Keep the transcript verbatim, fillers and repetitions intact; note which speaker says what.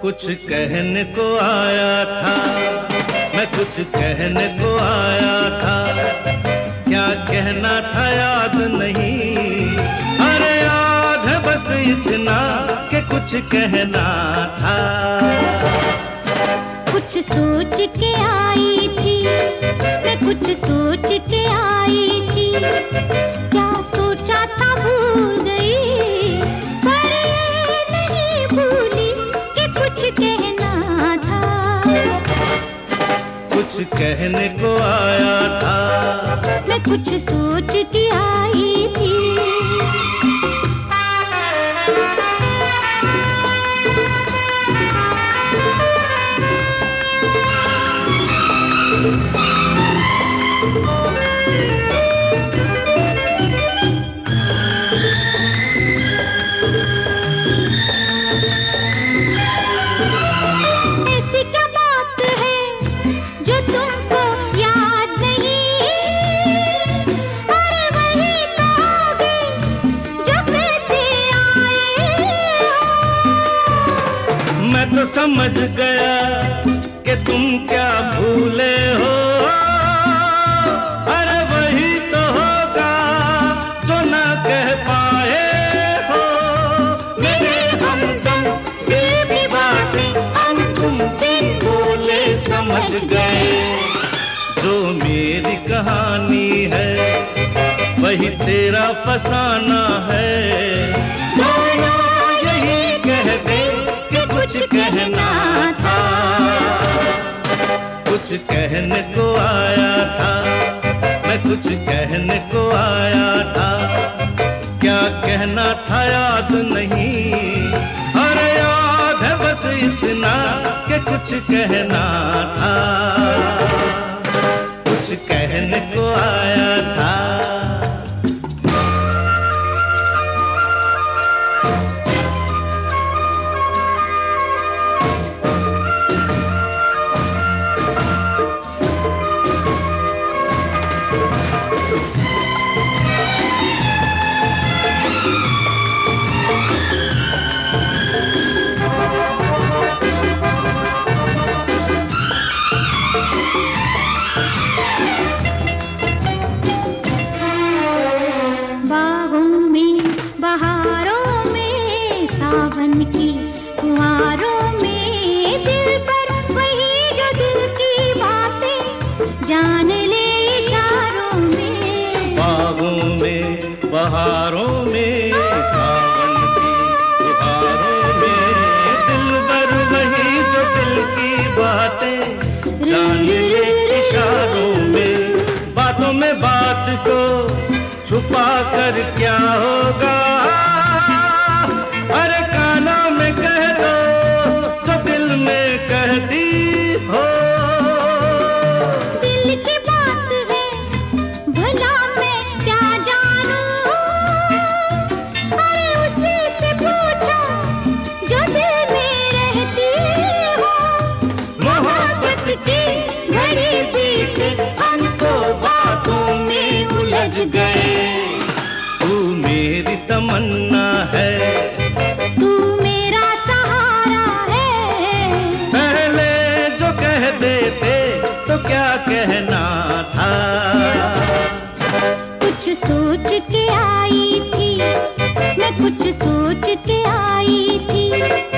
Speaker 1: कुछ कहने को आया था, मैं कुछ कहने को आया था, क्या कहना था याद नहीं। अरे याद है बस इतना कि कुछ कहना था।
Speaker 2: कुछ सोच के आई थी, मैं कुछ सोच के आई थी, क्या सोचा था भूल गई, पर ये नहीं भूली कि कुछ कहना था।
Speaker 1: कुछ कहने को आया था,
Speaker 2: मैं कुछ सोच के आई थी। ऐसी क्या बात है जो तुमको याद नहीं, अरे वही कहोगे जो कहते आए हो।
Speaker 1: मैं तो समझ गया कि तुम क्या भूले हो, अरे वही तो होगा जो ना कह पाए हो। मेरे हमदम दिल की बातें हम तुम बिन बोले समझ गए। जो मेरी कहानी है वही तेरा फसाना है, दोनों यही कह दे कि कुछ कहना था। कुछ कहने को आया था, मैं कुछ कहने को आया था, क्या कहना था याद नहीं। अरे याद है बस इतना कि कुछ कहना था। कुछ कहने को आया था।
Speaker 2: सावन की फुहारों में दिल पर वही जो दिल की बातें जान ले इशारों में।
Speaker 1: बागों में बहारों में सावन की फुहारों में दिल पर वही जो दिल की बातें जान ले इशारों में। बातों में बात को छुपा कर क्या होगा, अरे कानों में कह दो जो दिल में कहती हो।
Speaker 2: दिल की बात है भला मैं क्या जानूं, अरे उसी से पूछो जो दिल में रहती हो।
Speaker 1: मोहब्बत की घड़ी बीती हम तो बातों में उलझ गए। तू मेरी तमन्ना है,
Speaker 2: तू मेरा सहारा है,
Speaker 1: पहले जो कह देते तो क्या कहना था।
Speaker 2: कुछ सोच के आई थी, मैं कुछ सोच के आई थी।